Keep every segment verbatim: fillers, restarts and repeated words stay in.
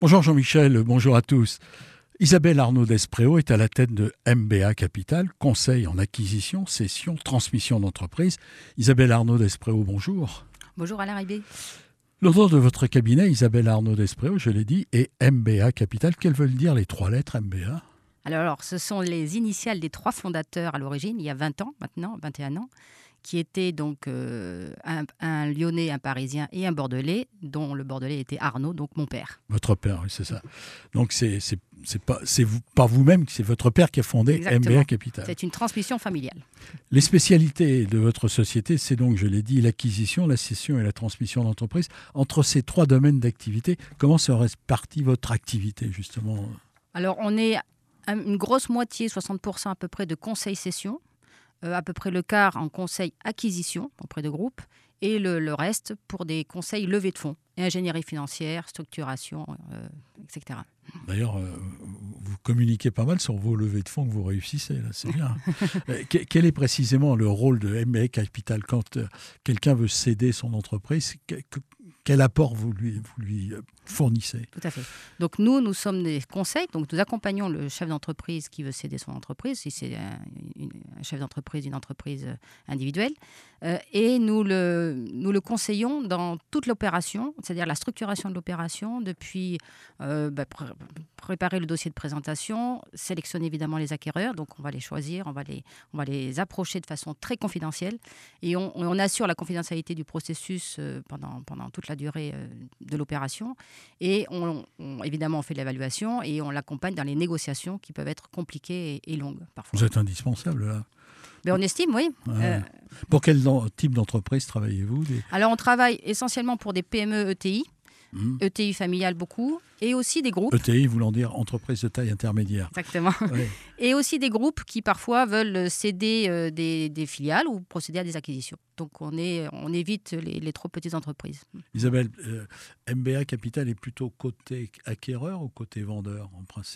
Bonjour Jean-Michel, bonjour à tous. Isabelle Arnaud Despréaux est à la tête de M B A Capital, conseil en acquisition, cession, transmission d'entreprise. Isabelle Arnaud Despréaux, bonjour. Bonjour Alain Ribé. Le nom de votre cabinet, Isabelle Arnaud Despréaux, je l'ai dit, est M B A Capital. Quelles veulent dire les trois lettres M B A ? Alors, alors, ce sont les initiales des trois fondateurs à l'origine, il y a vingt ans maintenant, vingt et un ans, qui étaient donc euh, un, un Lyonnais, un Parisien et un Bordelais, dont le Bordelais était Arnaud, donc mon père. Votre père, oui, c'est ça. Donc, c'est, c'est, c'est pas, c'est vous, pas vous-même, c'est votre père qui a fondé Exactement. M B A Capital. C'est une transmission familiale. Les spécialités de votre société, c'est donc, je l'ai dit, l'acquisition, la cession et la transmission d'entreprise. Entre ces trois domaines d'activité, comment se répartit votre activité, justement ? Alors, on est une grosse moitié, soixante pour cent à peu près, de conseil-cession, euh, à peu près le quart en conseil-acquisition auprès de groupes, et le, le reste pour des conseils levée de fonds, ingénierie financière, structuration, euh, et cetera. D'ailleurs, euh, vous communiquez pas mal sur vos levées de fonds que vous réussissez, là, c'est bien. Quel est précisément le rôle de M B A Capital quand euh, quelqu'un veut céder son entreprise ? que, que, Quel apport vous lui, vous lui fournissez ? Tout à fait. Donc nous, nous sommes des conseils, donc nous accompagnons le chef d'entreprise qui veut céder son entreprise, si c'est un, une, un chef d'entreprise, une entreprise individuelle, euh, et nous le, nous le conseillons dans toute l'opération, c'est-à-dire la structuration de l'opération, depuis euh, bah, pr- préparer le dossier de présentation, sélectionner évidemment les acquéreurs, donc on va les choisir, on va les, on va les approcher de façon très confidentielle, et on, on assure la confidentialité du processus euh, pendant, pendant toute la durée euh, de l'opération. Et on, on, évidemment, on fait de l'évaluation et on l'accompagne dans les négociations qui peuvent être compliquées et, et longues parfois. Vous êtes indispensable là. Mais on estime, oui. Ouais. Euh, pour quel type d'entreprise travaillez-vous ? Des... Alors, on travaille essentiellement pour des P M E E T I, mmh. E T I familiales beaucoup, et aussi des groupes. E T I voulant dire entreprise de taille intermédiaire. Exactement. Ouais. Et aussi des groupes qui parfois veulent céder euh, des, des filiales ou procéder à des acquisitions. Donc, on, est, on évite les, les trop petites entreprises. Isabelle, euh, M B A Capital est plutôt côté acquéreur ou côté vendeur en principe ?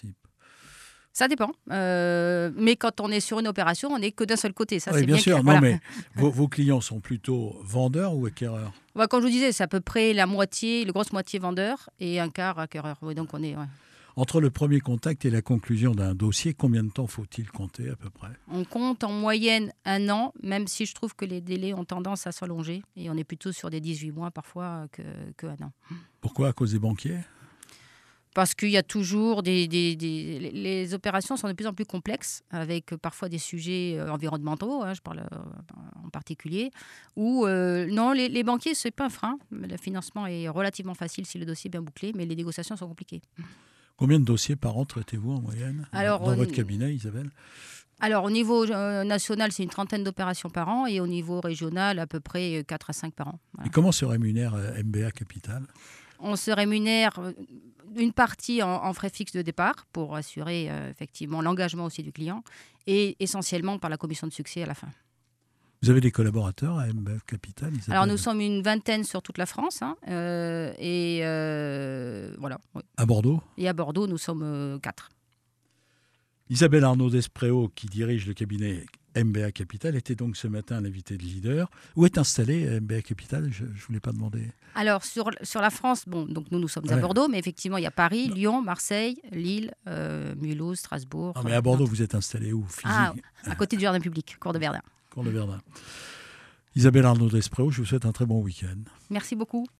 Ça dépend. Euh, mais quand on est sur une opération, on n'est que d'un seul côté. Ça, oui, c'est bien, bien sûr. clair. Non, voilà. mais vos, vos clients sont plutôt vendeurs ou acquéreurs ? Ouais, comme je vous disais, c'est à peu près la moitié, la grosse moitié vendeur et un quart acquéreur. Oui, donc on est. Ouais. Entre le premier contact et la conclusion d'un dossier, combien de temps faut-il compter à peu près ? On compte en moyenne un an, même si je trouve que les délais ont tendance à s'allonger. Et on est plutôt sur des dix-huit mois parfois que, que un an. Pourquoi ? À cause des banquiers ? Parce qu'il y a toujours des, des, des... Les opérations sont de plus en plus complexes, avec parfois des sujets environnementaux, hein, je parle en particulier, où euh, non, les, les banquiers, ce n'est pas un frein. Le financement est relativement facile si le dossier est bien bouclé, mais les négociations sont compliquées. Combien de dossiers par an traitez-vous en moyenne Alors, dans on... votre cabinet, Isabelle ? Alors, au niveau euh, national, c'est une trentaine d'opérations par an, et au niveau régional, à peu près quatre à cinq par an. Voilà. Et comment se rémunère euh, M B A Capital ? On se rémunère une partie en, en frais fixes de départ pour assurer euh, effectivement l'engagement aussi du client et essentiellement par la commission de succès à la fin. Vous avez des collaborateurs à M B A Capital, Isabelle ? Alors nous sommes une vingtaine sur toute la France hein, euh, et euh, voilà. Oui. À Bordeaux ? Et à Bordeaux, nous sommes euh, quatre. Isabelle Arnaud Despréaux, qui dirige le cabinet M B A Capital, était donc ce matin l'invité de Leader. Où est installé M B A Capital ? Je ne vous l'ai pas demandé. Alors, sur, sur la France, bon, donc nous, nous sommes ouais. à Bordeaux, mais effectivement, il y a Paris, non. Lyon, Marseille, Lille, euh, Mulhouse, Strasbourg. Ah, mais à Bordeaux, vous êtes installé où ? Physique. Ah, à côté du jardin public, cours de Verdun. Cours de Verdun. Isabelle Arnaud Despréaux, je vous souhaite un très bon week-end. Merci beaucoup.